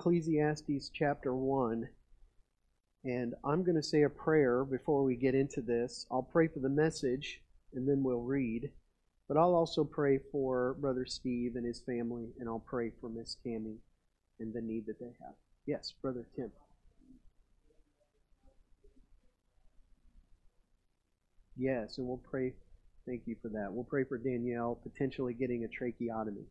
Ecclesiastes chapter 1, and I'm going to say a prayer before we get into this. I'll pray for the message, and then we'll read. But I'll also pray for Brother Steve and his family, and I'll pray for Miss Tammy and the need that they have. Yes, Brother Tim. Yes, and we'll pray. Thank you for that. We'll pray for Danielle potentially getting a tracheotomy.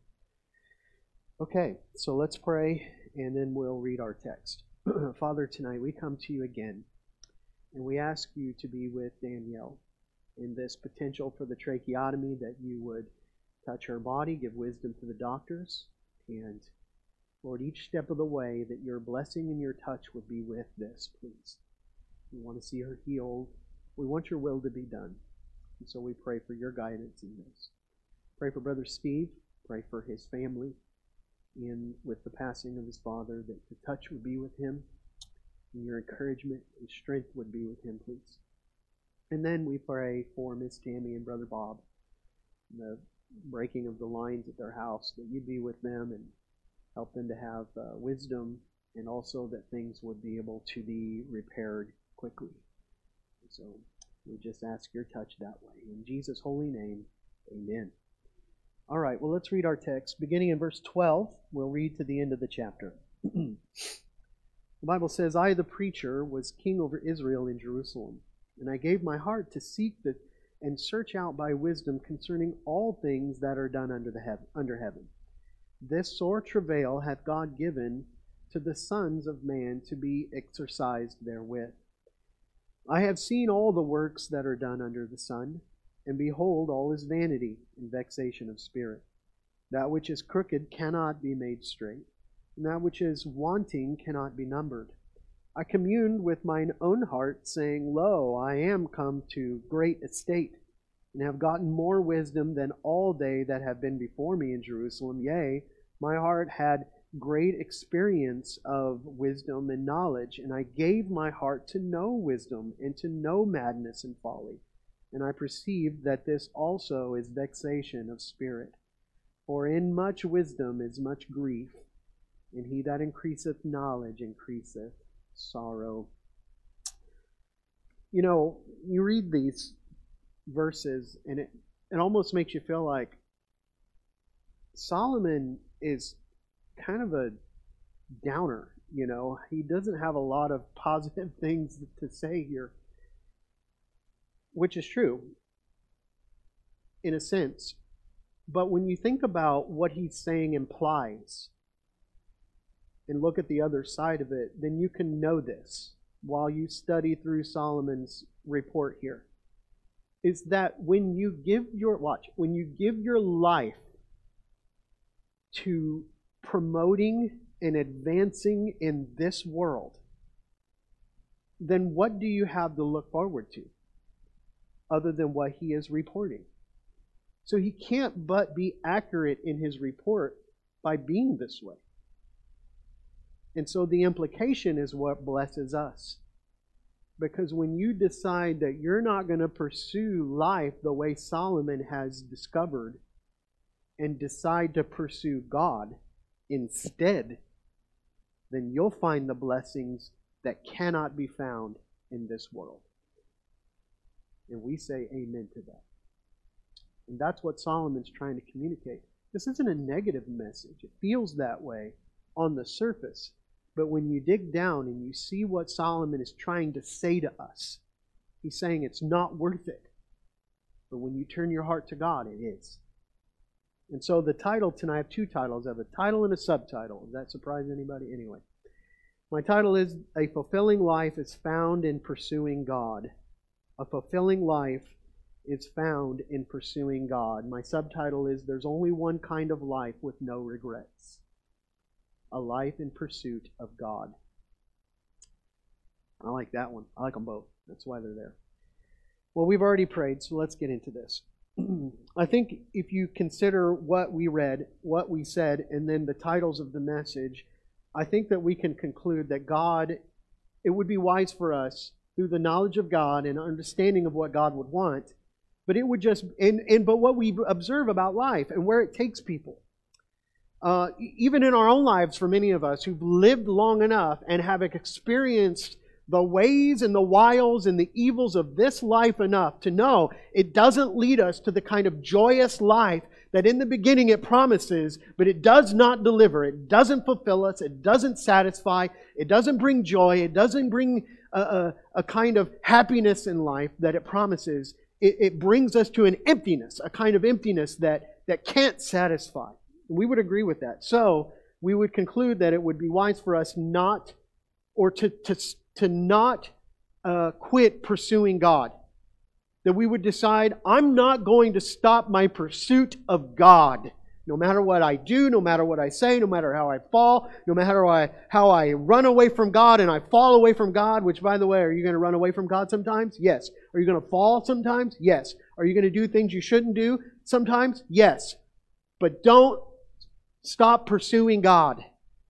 Okay, so let's pray, and then we'll read our text. Father, tonight we come to you again, and we ask you to be with Danielle in this potential for the tracheotomy, that you would touch her body, give wisdom to the doctors, and Lord, each step of the way that your blessing and your touch would be with this, please. We want to see her healed. We want your will to be done. And so we pray for your guidance in this. Pray for Brother Steve. Pray for his family. And with the passing of his father, that the touch would be with him, and your encouragement and strength would be with him, please. And then we pray for Miss Tammy and Brother Bob, the breaking of the lines at their house, that you'd be with them and help them to have wisdom, and also that things would be able to be repaired quickly. So we just ask your touch that way. In Jesus' holy name, amen. All right, well, let's read our text. Beginning in verse 12, we'll read to the end of the chapter. The Bible says, I, the preacher, was king over Israel in Jerusalem, and I gave my heart to seek and search out by wisdom concerning all things that are done under heaven. This sore travail hath God given to the sons of man to be exercised therewith. I have seen all the works that are done under the sun, and behold, all is vanity and vexation of spirit. That which is crooked cannot be made straight, and that which is wanting cannot be numbered. I communed with mine own heart, saying, Lo, I am come to great estate, and have gotten more wisdom than all they that have been before me in Jerusalem. Yea, my heart had great experience of wisdom and knowledge, and I gave my heart to know wisdom and to know madness and folly. And I perceived that this also is vexation of spirit. For in much wisdom is much grief, and he that increaseth knowledge increaseth sorrow. You know, you read these verses, and it almost makes you feel like Solomon is kind of a downer, you know. He doesn't have a lot of positive things to say here, which is true in a sense. But when you think about what he's saying implies and look at the other side of it, then you can know this while you study through Solomon's report here. Is that when you give your life to promoting and advancing in this world, then what do you have to look forward to other than what he is reporting? So he can't but be accurate in his report by being this way. And so the implication is what blesses us. Because when you decide that you're not going to pursue life the way Solomon has discovered, and decide to pursue God instead, then you'll find the blessings that cannot be found in this world. And we say amen to that. And that's what Solomon's trying to communicate. This isn't a negative message. It feels that way on the surface. But when you dig down and you see what Solomon is trying to say to us, he's saying it's not worth it. But when you turn your heart to God, it is. And so the title tonight, I have two titles. I have a title and a subtitle. Does that surprise anybody? Anyway, my title is A Fulfilling Life is Found in Pursuing God. A fulfilling life is found in pursuing God. My subtitle is There's Only One Kind of Life with No Regrets. A life in pursuit of God. I like that one. I like them both. That's why they're there. Well, we've already prayed, so let's get into this. I think if you consider what we read, what we said, and then the titles of the message, I think that we can conclude that God, it would be wise for us, through the knowledge of God and understanding of what God would want, but it would just, but what we observe about life and where it takes people, even in our own lives, for many of us who've lived long enough and have experienced the ways and the wiles and the evils of this life enough to know it doesn't lead us to the kind of joyous life that in the beginning it promises, but it does not deliver. It doesn't fulfill us. It doesn't satisfy. It doesn't bring joy. It doesn't bring a kind of happiness in life that it promises. It brings us to an emptiness, a kind of emptiness that can't satisfy. We would agree with that. So we would conclude that it would be wise for us not, or to not quit pursuing God. That we would decide, I'm not going to stop my pursuit of God. No matter what I do, no matter what I say, no matter how I fall, no matter how I run away from God and I fall away from God, which, by the way, are you going to run away from God sometimes? Yes. Are you going to fall sometimes? Yes. Are you going to do things you shouldn't do sometimes? Yes. But don't stop pursuing God.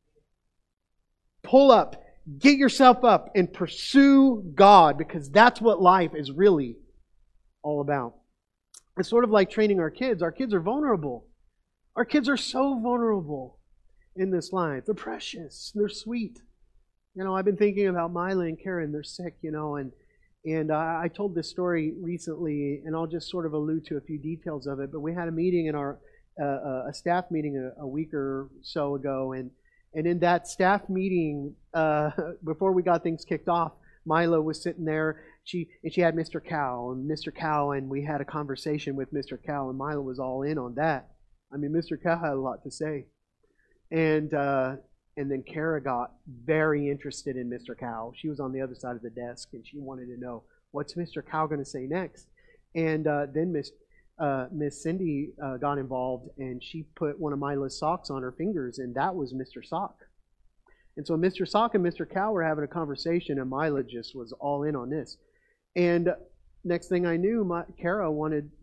Pull up. Get yourself up and pursue God, because that's what life is really all about. It's sort of like training our kids. Our kids are vulnerable. Our kids are so vulnerable in this life. They're precious. They're sweet. I've been thinking about Mila and Karen. They're sick, and I told this story recently, and I'll just sort of allude to a few details of it. But we had a meeting in our a staff meeting a week or so ago, and in that staff meeting, before we got things kicked off, Mila was sitting there. She had Mr. Cow, and we had a conversation with Mr. Cow, and Mila was all in on that. I mean, Mr. Cow had a lot to say, and then Kara got very interested in Mr. Cow. She was on the other side of the desk, and she wanted to know, what's Mr. Cow going to say next? And then Miss Cindy got involved, and she put one of Mila's socks on her fingers, and that was Mr. Sock. And so Mr. Sock and Mr. Cow were having a conversation, and Mila just was all in on this. And next thing I knew, Kara wanted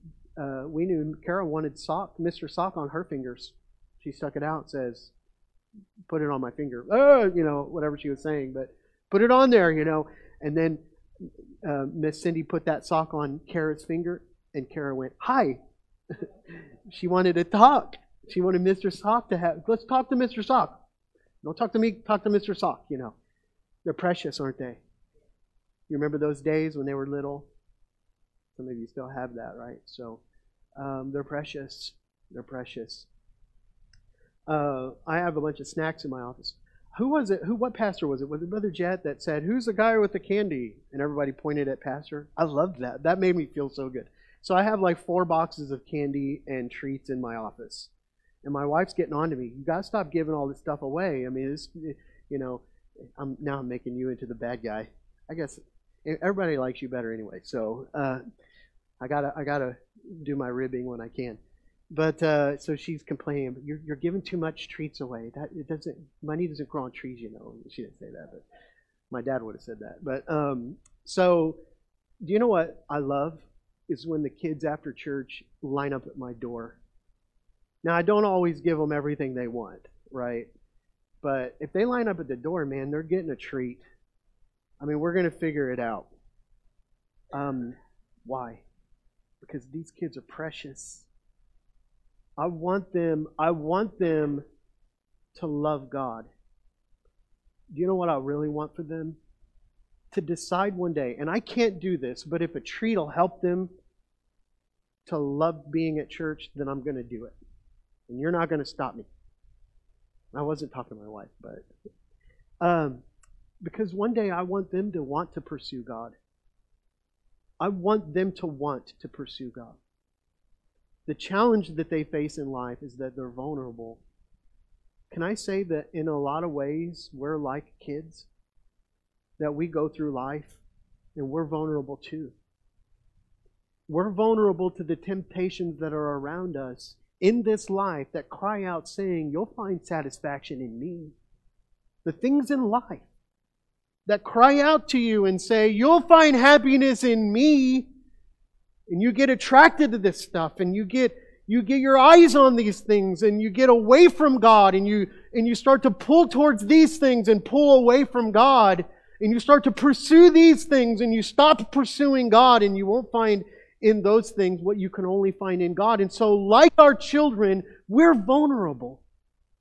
Mr. Sock on her fingers. She stuck it out, says, "Put it on my finger." Whatever she was saying, but put it on there, And then Miss Cindy put that sock on Kara's finger, and Kara went, "Hi." She wanted to talk. She wanted Mr. Sock to let's talk to Mr. Sock. Don't talk to me, talk to Mr. Sock, They're precious, aren't they? You remember those days when they were little? Some of you still have that, right? So they're precious. They're precious. I have a bunch of snacks in my office. Who was it? What pastor was it? Was it Brother Jet that said, "Who's the guy with the candy?" And everybody pointed at Pastor. I loved that. That made me feel so good. So I have like 4 boxes of candy and treats in my office. And my wife's getting on to me. You got to stop giving all this stuff away. I mean, I'm making you into the bad guy. I guess everybody likes you better anyway. So I gotta do my ribbing when I can. But so she's complaining, "But you're giving too much treats away. Money doesn't grow on trees, She didn't say that, but my dad would have said that. But so do you know what I love is when the kids after church line up at my door. Now, I don't always give them everything they want, right? But if they line up at the door, man, they're getting a treat. I mean, we're going to figure it out. Why? Because these kids are precious. I want them to love God. Do you know what I really want for them? To decide one day, and I can't do this, but if a treat will help them to love being at church, then I'm going to do it. And you're not going to stop me. I wasn't talking to my wife, but because one day I want them to want to pursue God. I want them to want to pursue God. The challenge that they face in life is that they're vulnerable. Can I say that in a lot of ways we're like kids? That we go through life and we're vulnerable too. We're vulnerable to the temptations that are around us in this life that cry out saying, "You'll find satisfaction in me." The things in life that cry out to you and say, "You'll find happiness in me." And you get attracted to this stuff, and you get your eyes on these things, and you get away from God, and you start to pull towards these things and pull away from God, and you start to pursue these things, and you stop pursuing God, and you won't find in those things what you can only find in God. And so, like our children, we're vulnerable.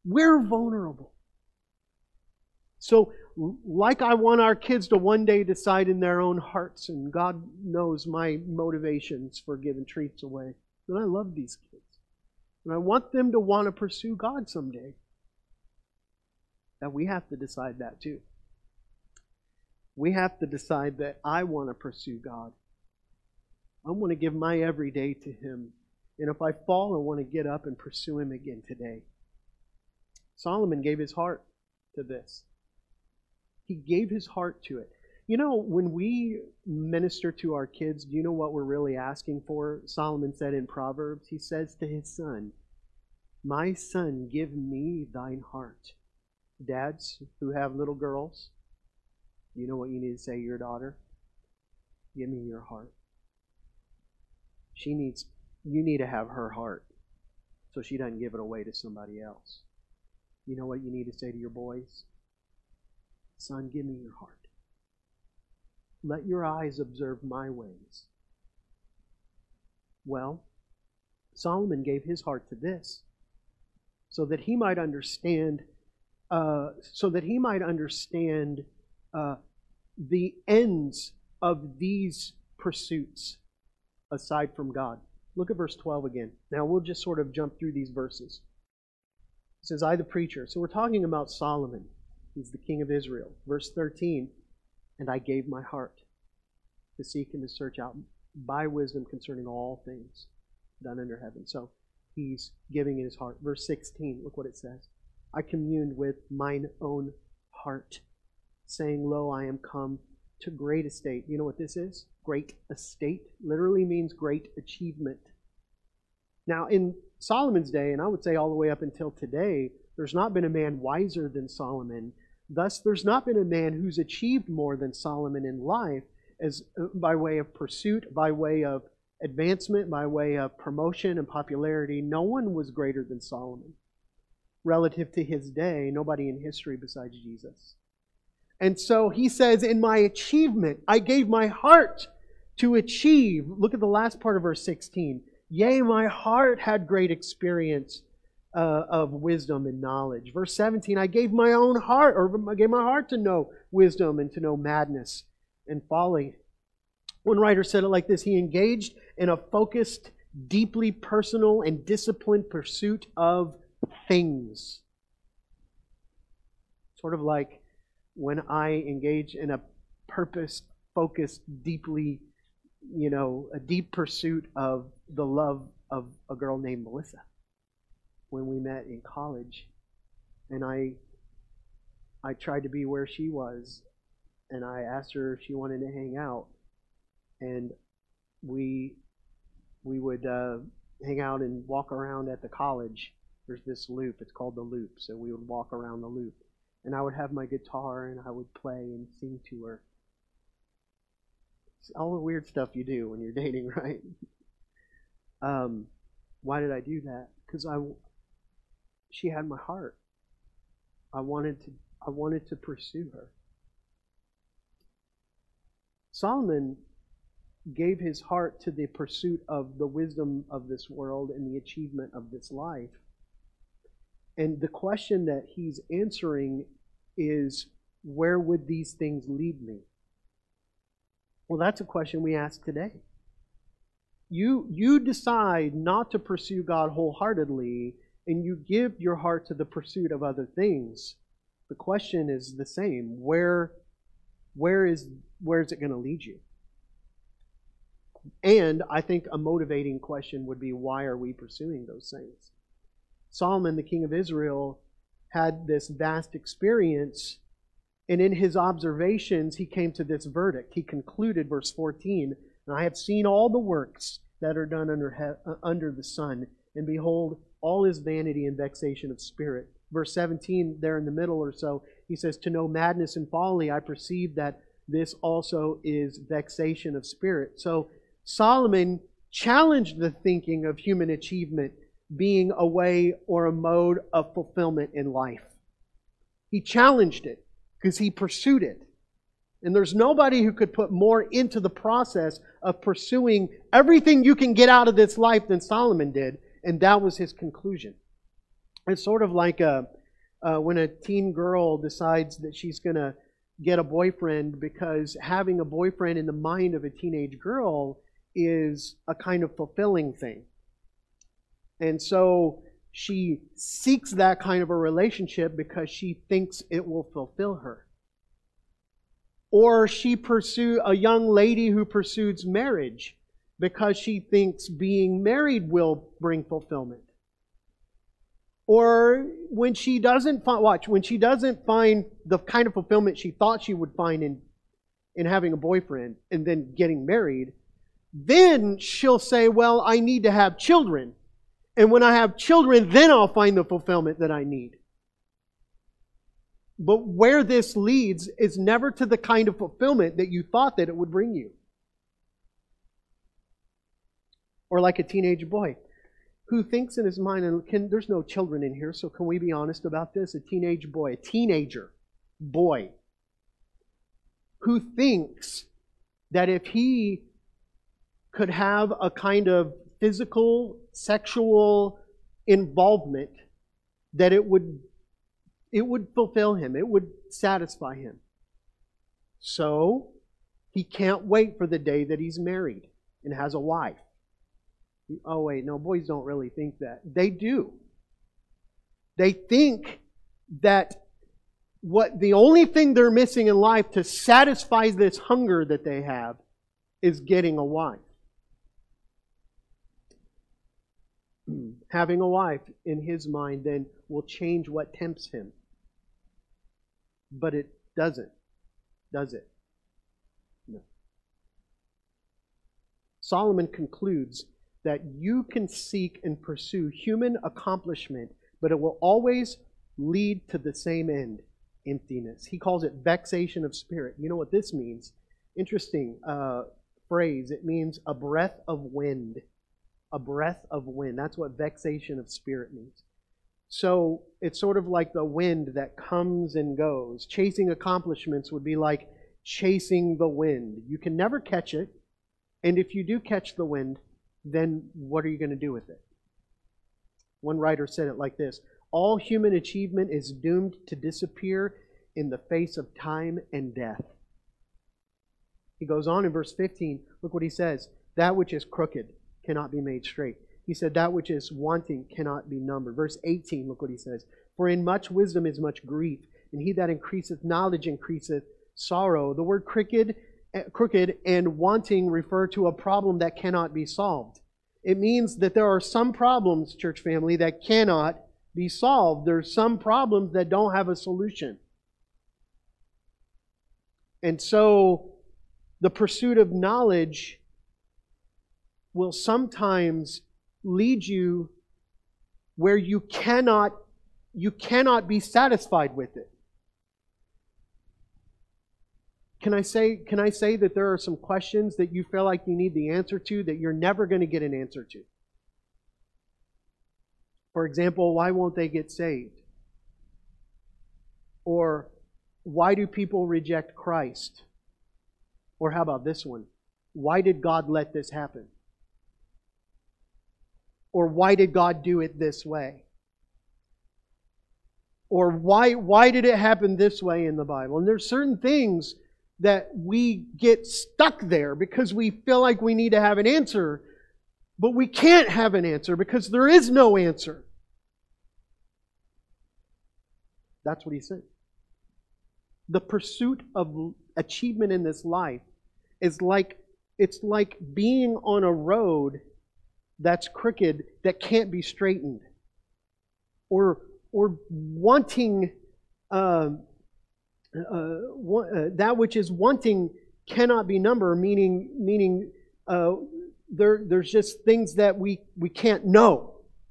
We're vulnerable. So, like I want our kids to one day decide in their own hearts, and God knows my motivations for giving treats away, and I love these kids. And I want them to want to pursue God someday. That we have to decide that too. We have to decide that I want to pursue God. I want to give my everyday to Him. And if I fall, I want to get up and pursue Him again today. Solomon gave his heart to this. He gave his heart to it. You know, when we minister to our kids, do you know what we're really asking for? Solomon said in Proverbs, he says to his son, "My son, give me thine heart." Dads who have little girls, you know what you need to say to your daughter? Give me your heart. You need to have her heart so she doesn't give it away to somebody else. You know what you need to say to your boys? Son, give me your heart. Let your eyes observe my ways. Well, Solomon gave his heart to this so that he might understand the ends of these pursuits aside from God. Look at verse 12 again. Now we'll just sort of jump through these verses. It says, I the preacher. So we're talking about Solomon. He's the king of Israel. Verse 13, and I gave my heart to seek and to search out by wisdom concerning all things done under heaven. So he's giving in his heart. Verse 16, look what it says. I communed with mine own heart, saying, Lo, I am come to great estate. You know what this is? Great estate literally means great achievement. Now, in Solomon's day, and I would say all the way up until today, there's not been a man wiser than Solomon. Thus, there's not been a man who's achieved more than Solomon in life as by way of pursuit, by way of advancement, by way of promotion and popularity. No one was greater than Solomon. Relative to his day, nobody in history besides Jesus. And so he says, in my achievement, I gave my heart to achieve. Look at the last part of verse 16. Yea, my heart had great experience of wisdom and knowledge. Verse 17, I gave my own heart, or I gave my heart to know wisdom and to know madness and folly. One writer said it like this, he engaged in a focused, deeply personal and disciplined pursuit of things. Sort of like when I engage in a purpose-focused, deeply, a deep pursuit of the love of a girl named Melissa when we met in college. And I tried to be where she was, and I asked her if she wanted to hang out. And we would hang out and walk around at the college. There's this loop. It's called the Loop. So we would walk around the loop. And I would have my guitar and I would play and sing to her. It's all the weird stuff you do when you're dating, right? Why did I do that? Because she had my heart. I wanted to pursue her. Solomon gave his heart to the pursuit of the wisdom of this world and the achievement of this life. And the question that he's answering is, where would these things lead me? Well, that's a question we ask today. You decide not to pursue God wholeheartedly, and you give your heart to the pursuit of other things. The question is the same. Where is it going to lead you? And I think a motivating question would be, why are we pursuing those things? Solomon, the king of Israel, had this vast experience, and in his observations, he came to this verdict. He concluded, verse 14, and I have seen all the works that are done under the sun, and behold, all is vanity and vexation of spirit. Verse 17, there in the middle or so, he says, to know madness and folly, I perceive that this also is vexation of spirit. So Solomon challenged the thinking of human achievement being a way or a mode of fulfillment in life. He challenged it because he pursued it. And there's nobody who could put more into the process of pursuing everything you can get out of this life than Solomon did. And that was his conclusion. It's sort of like when a teen girl decides that she's going to get a boyfriend, because having a boyfriend in the mind of a teenage girl is a kind of fulfilling thing. And so she seeks that kind of a relationship because she thinks it will fulfill her. Or she pursues a young lady who pursues marriage because she thinks being married will bring fulfillment. Or when she doesn't find the kind of fulfillment she thought she would find in having a boyfriend and then getting married, then she'll say, well, I need to have children. And when I have children, then I'll find the fulfillment that I need. But where this leads is never to the kind of fulfillment that you thought that it would bring you. Or like a teenage boy who thinks in his mind, and there's no children in here, so can we be honest about this? A teenager boy, who thinks that if he could have a kind of physical, sexual involvement, that it would fulfill him, it would satisfy him. So he can't wait for the day that he's married and has a wife. Oh wait, no, boys don't really think that. They do. They think that the only thing they're missing in life to satisfy this hunger that they have is getting a wife. Having a wife in his mind then will change what tempts him. But it doesn't, does it? No. Solomon concludes that you can seek and pursue human accomplishment, but it will always lead to the same end, emptiness. He calls it vexation of spirit. You know what this means? Interesting phrase. It means a breath of wind. A breath of wind. That's what vexation of spirit means. So it's sort of like the wind that comes and goes. Chasing accomplishments would be like chasing the wind. You can never catch it. And if you do catch the wind, then what are you going to do with it? One writer said it like this: all human achievement is doomed to disappear in the face of time and death. He goes on in verse 15. Look what he says. That which is crooked cannot be made straight. He said that which is wanting cannot be numbered. Verse 18, look what he says. For in much wisdom is much grief, and he that increaseth knowledge increaseth sorrow. The word crooked and wanting refer to a problem that cannot be solved. It means that there are some problems, church family, that cannot be solved. There's some problems that don't have a solution. And so the pursuit of knowledge will sometimes lead you where you cannot be satisfied with it. Can I say that there are some questions that you feel like you need the answer to that you're never going to get an answer to? For example, why won't they get saved? Or why do people reject Christ? Or how about this one? Why did God let this happen? Or why did God do it this way? Or why did it happen this way in the Bible? And there's certain things that we get stuck there because we feel like we need to have an answer, but we can't have an answer because there is no answer. That's what he said. The pursuit of achievement in this life is like being on a road that's crooked that can't be straightened, or wanting that which is wanting cannot be numbered, meaning there's just things that we can't know.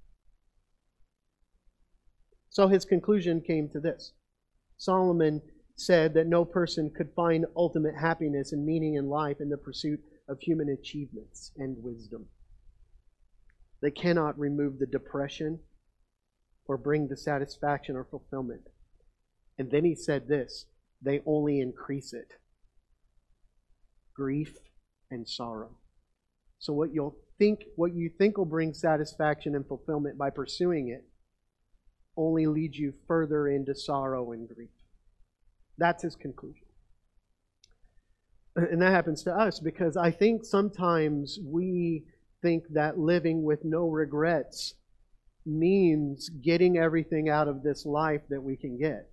So his conclusion came to this. Solomon said that no person could find ultimate happiness and meaning in life in the pursuit of human achievements and wisdom. They cannot remove the depression or bring the satisfaction or fulfillment. And then he said this: they only increase it. Grief and sorrow. So what you think will bring satisfaction and fulfillment by pursuing it only leads you further into sorrow and grief. That's his conclusion. And that happens to us because I think sometimes we think that living with no regrets means getting everything out of this life that we can get.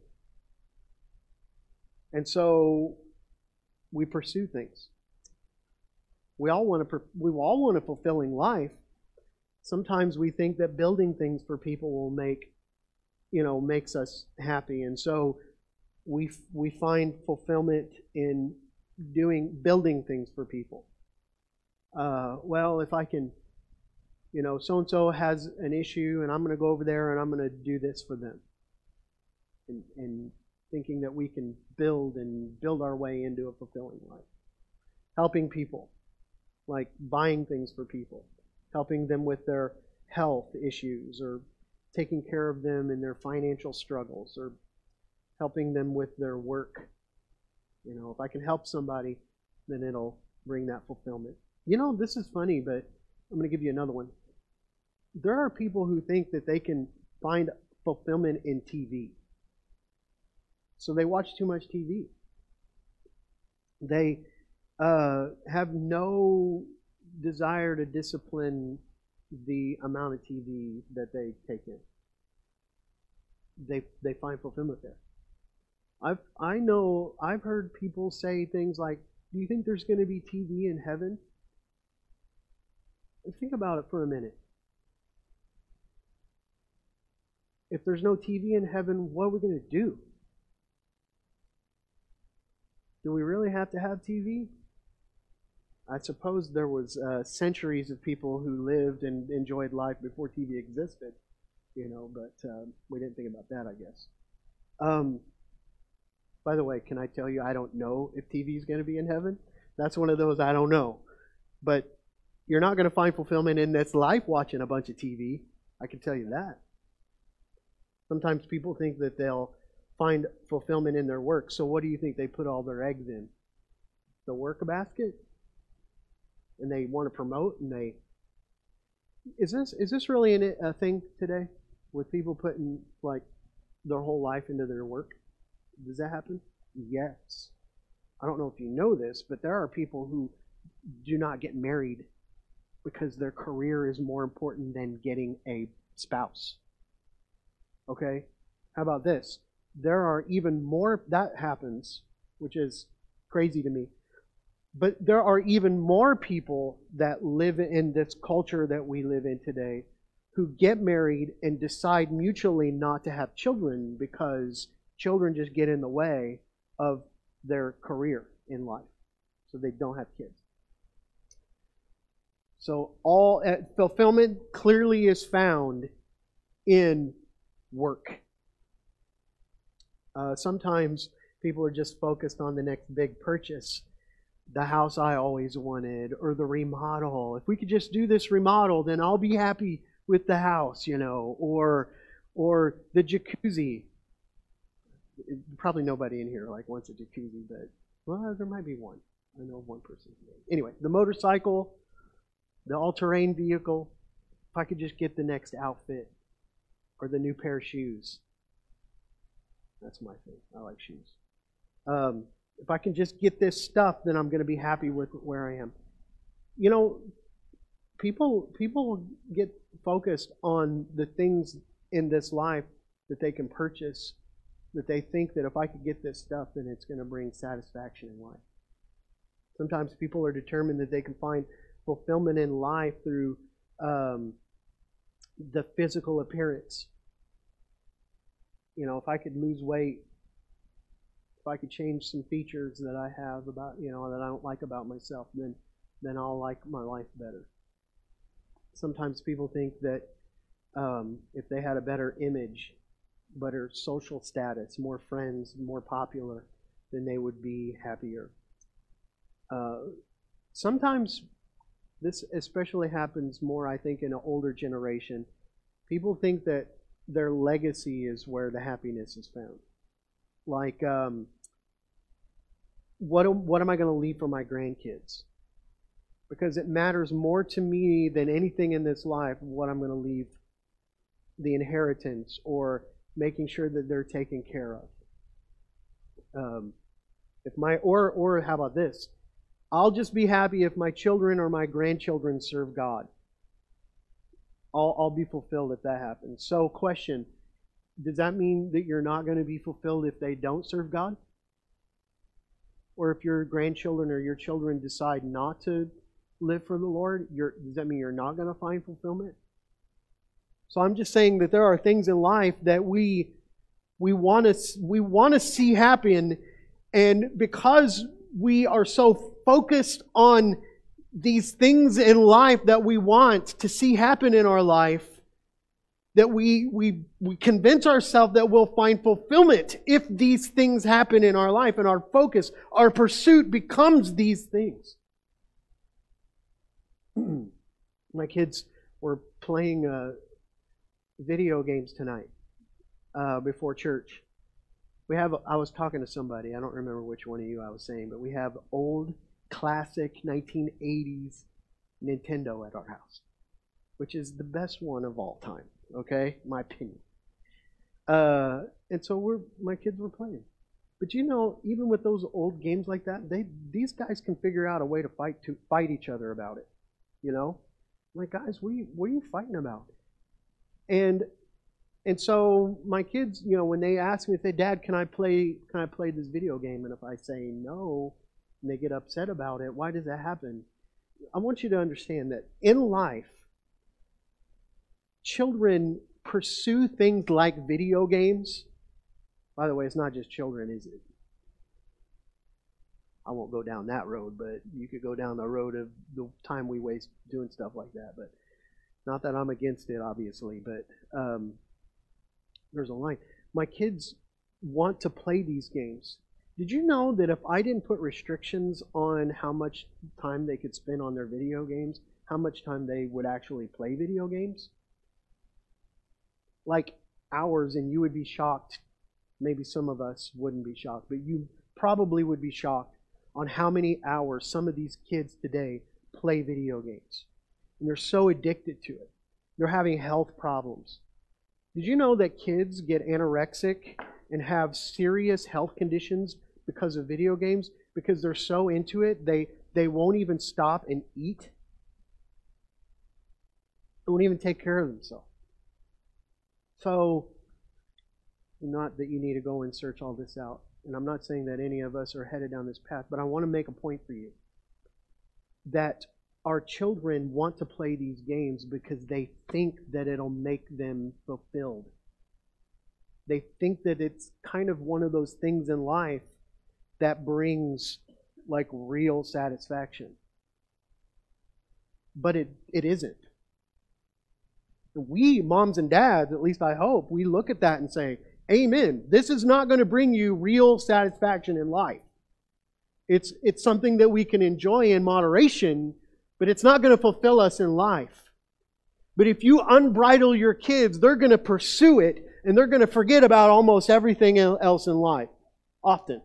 And so we pursue things. We all want a fulfilling life. Sometimes we think that building things for people will makes us happy, and so we find fulfillment in building things for people. Well, if I can, so and so has an issue, and I'm going to go over there and I'm going to do this for them, and thinking that we can build our way into a fulfilling life, helping people, like buying things for people, helping them with their health issues, or taking care of them in their financial struggles, or helping them with their work. If I can help somebody, then it'll bring that fulfillment. This is funny, but I'm going to give you another one. There are people who think that they can find fulfillment in TV. So they watch too much TV. They have no desire to discipline the amount of TV that they take in. They find fulfillment there. I've heard people say things like, "Do you think there's going to be TV in heaven?" Think about it for a minute. If there's no TV in heaven, what are we going to do? Do we really have to have TV? I suppose there was centuries of people who lived and enjoyed life before TV existed, but we didn't think about that, I guess. By the way, can I tell you, I don't know if TV is going to be in heaven. That's one of those I don't know. But you're not going to find fulfillment in this life watching a bunch of TV. I can tell you that. Sometimes people think that they'll find fulfillment in their work. So what do you think they put all their eggs in? The work basket? And they want to promote, and they... Is this really a thing today? With people putting, their whole life into their work? Does that happen? Yes. I don't know if you know this, but there are people who do not get married because their career is more important than getting a spouse. Okay? How about this? There are even more, that happens, which is crazy to me, but there are even more people that live in this culture that we live in today who get married and decide mutually not to have children because children just get in the way of their career in life. So they don't have kids. So all fulfillment clearly is found in work. Sometimes people are just focused on the next big purchase, the house I always wanted, or the remodel. If we could just do this remodel, then I'll be happy with the house, or the jacuzzi. Probably nobody in here wants a jacuzzi, but there might be one. I know one person. Anyway, the motorcycle, the all-terrain vehicle. If I could just get the next outfit or the new pair of shoes. That's my thing. I like shoes. If I can just get this stuff, then I'm going to be happy with where I am. People get focused on the things in this life that they can purchase, that they think that if I could get this stuff, then it's going to bring satisfaction in life. Sometimes people are determined that they can find fulfillment in life through the physical appearance. If I could lose weight, if I could change some features that I have about, that I don't like about myself, then I'll like my life better. Sometimes people think that if they had a better image, better social status, more friends, more popular, then they would be happier. Sometimes this especially happens more, I think, in an older generation. People think that their legacy is where the happiness is found. Like, what am I going to leave for my grandkids? Because it matters more to me than anything in this life what I'm going to leave, the inheritance or making sure that they're taken care of. Or how about this? I'll just be happy if my children or my grandchildren serve God. I'll be fulfilled if that happens. So, question: does that mean that you're not going to be fulfilled if they don't serve God? Or if your grandchildren or your children decide not to live for the Lord, does that mean you're not going to find fulfillment? So I'm just saying that there are things in life that we want to see happen, and because we are so focused on these things in life that we want to see happen in our life, that we convince ourselves that we'll find fulfillment if these things happen in our life, and our focus, our pursuit becomes these things. My kids were playing video games tonight before church. I was talking to somebody, I don't remember which one of you I was saying, but we have old, classic 1980s Nintendo at our house, which is the best one of all time, okay? My opinion. And so my kids were playing. But even with those old games like that, these guys can figure out a way to fight each other about it. I'm like, guys, what are you fighting about? And so my kids, when they ask me, Dad, can I play this video game? And if I say no, and they get upset about it, why does that happen? I want you to understand that in life, children pursue things like video games. By the way, it's not just children, is it? I won't go down that road, but you could go down the road of the time we waste doing stuff like that. But not that I'm against it, obviously, but there's a line. My kids want to play these games. Did you know that if I didn't put restrictions on how much time they could spend on their video games, how much time they would actually play video games? Like hours, and you would be shocked. Maybe some of us wouldn't be shocked, but you probably would be shocked on how many hours some of these kids today play video games. And they're so addicted to it. They're having health problems. Did you know that kids get anorexic and have serious health conditions because of video games? Because they're so into it, they won't even stop and eat. They won't even take care of themselves. So, not that you need to go and search all this out. And I'm not saying that any of us are headed down this path, but I want to make a point for you. That our children want to play these games because they think that it'll make them fulfilled. They think that it's kind of one of those things in life that brings like real satisfaction. But it isn't. We, moms and dads, at least I hope, we look at that and say, amen, this is not going to bring you real satisfaction in life. It's something that we can enjoy in moderation, but it's not going to fulfill us in life. But if you unbridle your kids, they're going to pursue it, and they're going to forget about almost everything else in life, often.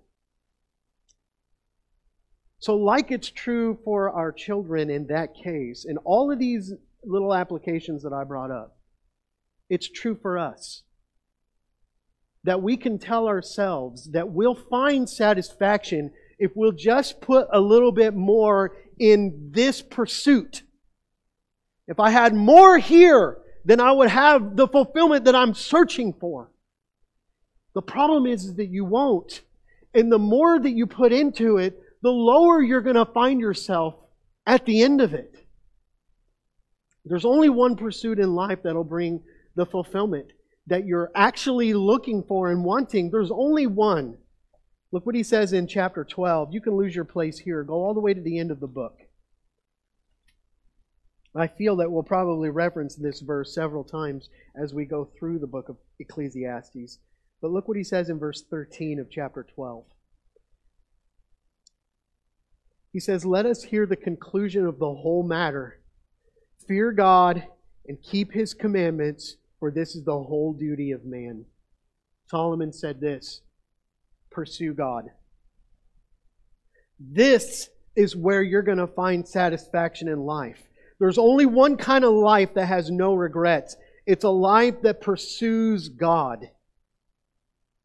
So like it's true for our children in that case, in all of these little applications that I brought up, it's true for us. That we can tell ourselves that we'll find satisfaction if we'll just put a little bit more in this pursuit. If I had more here, then I would have the fulfillment that I'm searching for. The problem is that you won't. And the more that you put into it, the lower you're going to find yourself at the end of it. There's only one pursuit in life that'll bring the fulfillment that you're actually looking for and wanting. There's only one. Look what he says in chapter 12. You can lose your place here. Go all the way to the end of the book. I feel that we'll probably reference this verse several times as we go through the book of Ecclesiastes. But look what he says in verse 13 of chapter 12. He says, "Let us hear the conclusion of the whole matter. Fear God and keep His commandments, for this is the whole duty of man." Solomon said this, pursue God. This is where you're going to find satisfaction in life. There's only one kind of life that has no regrets. It's a life that pursues God.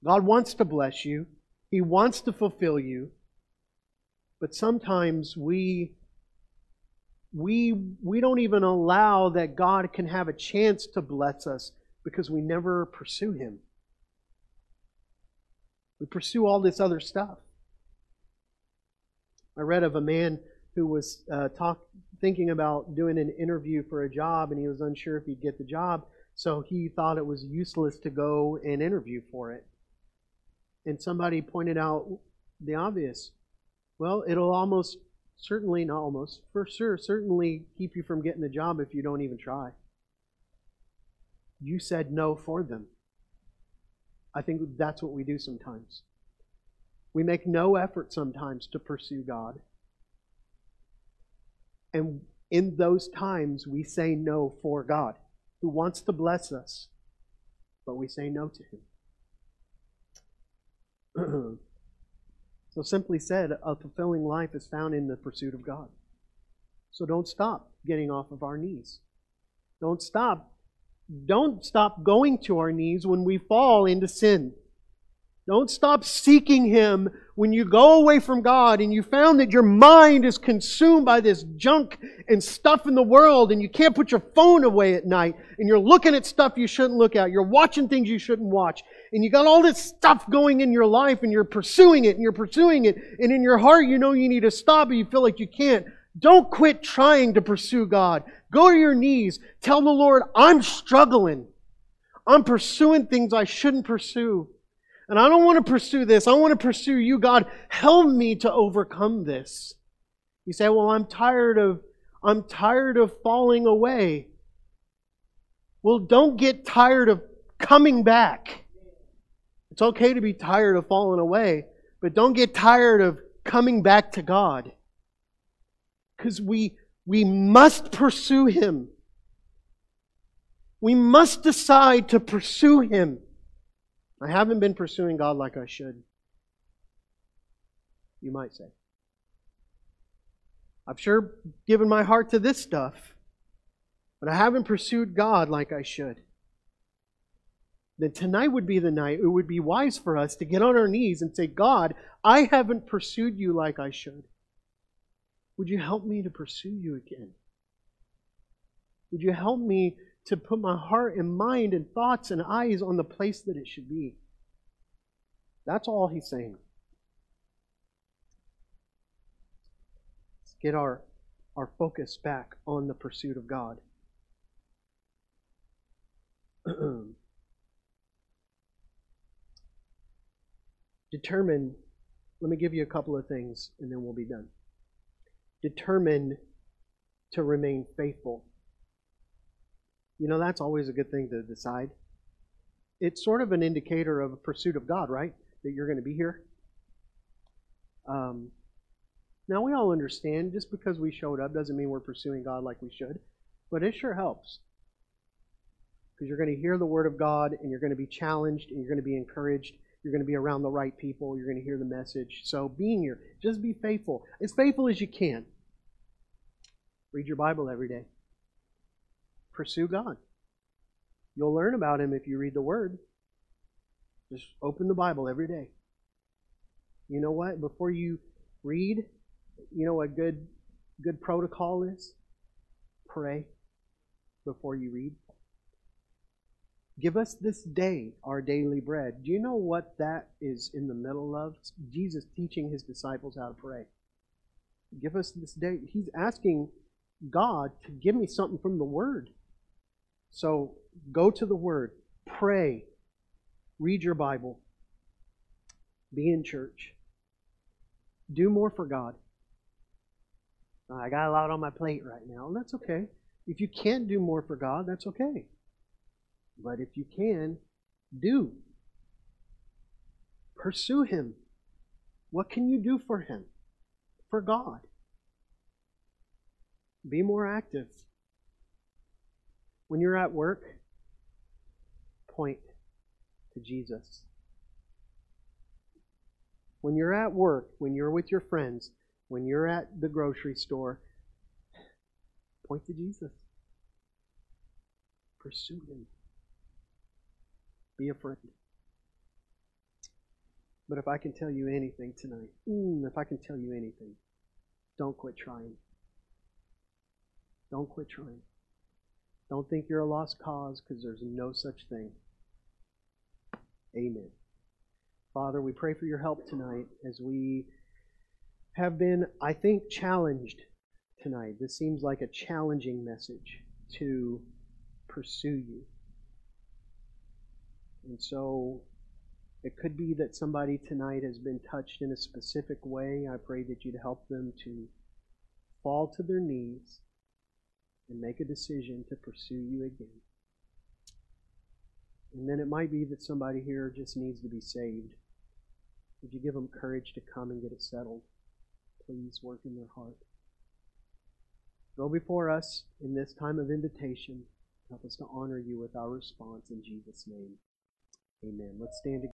God wants to bless you. He wants to fulfill you. But sometimes we don't even allow that God can have a chance to bless us because we never pursue Him. We pursue all this other stuff. I read of a man who was thinking about doing an interview for a job, and he was unsure if he'd get the job, so he thought it was useless to go and interview for it. And somebody pointed out the obvious. Well, it'll almost certainly, not almost, for sure, certainly keep you from getting the job if you don't even try. You said no for them. I think that's what we do sometimes. We make no effort sometimes to pursue God. And in those times, we say no for God, who wants to bless us, but we say no to Him. So simply said, a fulfilling life is found in the pursuit of God. So don't stop getting off of our knees. Don't stop going to our knees when we fall into sin. Don't stop seeking Him when you go away from God and you found that your mind is consumed by this junk and stuff in the world and you can't put your phone away at night and you're looking at stuff you shouldn't look at. You're watching things you shouldn't watch. And you got all this stuff going in your life and you're pursuing it and you're pursuing it. And in your heart you know you need to stop but you feel like you can't. Don't quit trying to pursue God. Go to your knees. Tell the Lord, I'm struggling. I'm pursuing things I shouldn't pursue. And I don't want to pursue this. I want to pursue You, God. Help me to overcome this. You say, well, I'm tired of falling away. Well, don't get tired of coming back. It's okay to be tired of falling away, but don't get tired of coming back to God. Because we must pursue Him. We must decide to pursue Him. I haven't been pursuing God like I should, you might say. I've sure given my heart to this stuff, but I haven't pursued God like I should. Then tonight would be the night it would be wise for us to get on our knees and say, God, I haven't pursued You like I should. Would You help me to pursue You again? Would You help me to put my heart and mind and thoughts and eyes on the place that it should be? That's all He's saying. Let's get our focus back on the pursuit of God. Determine, let me give you a couple of things and then we'll be done. Determine to remain faithful. You know, that's always a good thing to decide. It's sort of an indicator of a pursuit of God, right? That you're going to be here. Now, we all understand just because we showed up doesn't mean we're pursuing God like we should. But it sure helps. Because you're going to hear the Word of God and you're going to be challenged and you're going to be encouraged. You're going to be around the right people. You're going to hear the message. So being here, just be faithful. As faithful as you can. Read your Bible every day. Pursue God. You'll learn about Him if you read the Word. Just open the Bible every day. You know what? Before you read, you know what good protocol is? Pray before you read. Give us this day our daily bread. Do you know what that is in the middle of? Jesus teaching His disciples how to pray. Give us this day. He's asking God to give me something from the Word. So go to the Word. Pray. Read your Bible. Be in church. Do more for God. I got a lot on my plate right now. That's okay. If you can't do more for God, that's okay. But if you can, do. Pursue Him. What can you do for Him? For God. Be more active. When you're at work, point to Jesus. When you're at work, when you're with your friends, when you're at the grocery store, point to Jesus. Pursue Him. Be a friend. But if I can tell you anything tonight, if I can tell you anything, don't quit trying. Don't quit trying. Don't think you're a lost cause, because there's no such thing. Amen. Father, we pray for your help tonight as we have been, I think, challenged tonight. This seems like a challenging message to pursue you. And so it could be that somebody tonight has been touched in a specific way. I pray that you'd help them to fall to their knees and make a decision to pursue you again. And then it might be that somebody here just needs to be saved. Would you give them courage to come and get it settled? Please work in their heart. Go before us in this time of invitation. Help us to honor you with our response in Jesus' name. Amen. Let's stand together.